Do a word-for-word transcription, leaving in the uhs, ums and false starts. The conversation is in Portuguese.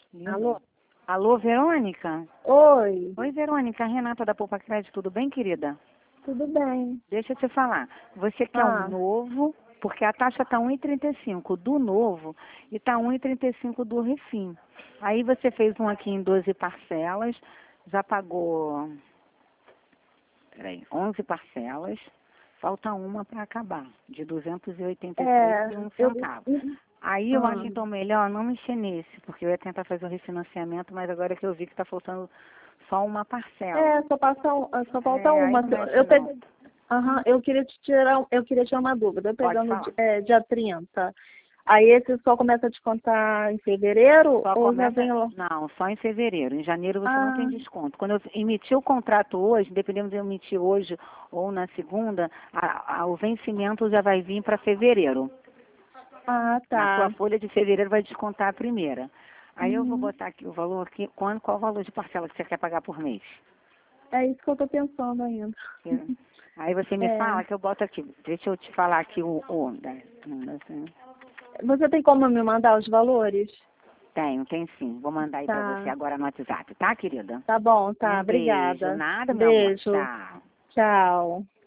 Alô? Alô, Verônica? Oi, Oi, Verônica. Renata da Poupa Crédito, tudo bem, querida? tudo bem? Deixa eu te falar. Você quer Ah. um novo, porque a taxa está um e trinta e cinco do novo e está um e trinta e cinco do refim. Aí você fez um aqui em doze parcelas, já pagou, peraí, onze parcelas, falta uma para acabar, de duzentos e oitenta e seis e um É, eu... centavo. Aí eu acho Ah. então melhor não mexer nesse, porque eu ia tentar fazer um refinanciamento, mas agora que eu vi que está faltando só uma parcela. É, só, passa, um- só falta É, aí uma. não mexe Eu, não. pe... Aham, eu queria te tirar, eu queria tirar uma dúvida. Eu Pode pegando falar. é, dia trinta, aí esse só começa a descontar em fevereiro Só ou já começa, vem lá? não, só em fevereiro. Em janeiro você não tem Ah, desconto. Quando eu emitir o contrato hoje, dependendo de eu emitir hoje ou na segunda, a, a, o vencimento já vai vir para fevereiro. ah, Na sua tá. folha de fevereiro vai descontar a primeira. Aí eu vou Uhum. botar aqui o valor aqui, quando, qual o valor de parcela que você quer pagar por mês? É isso que eu tô pensando ainda. É. Aí você me É. fala que eu boto aqui. Deixa eu te falar aqui o... o da- assim. Você tem como me mandar os valores? Tenho, tem sim. Vou mandar aí pra você Tá. agora no WhatsApp, tá, querida? Tá bom, tá. Um beijo. Obrigada. Nada, meu amor. Beijo. Tchau. Tchau.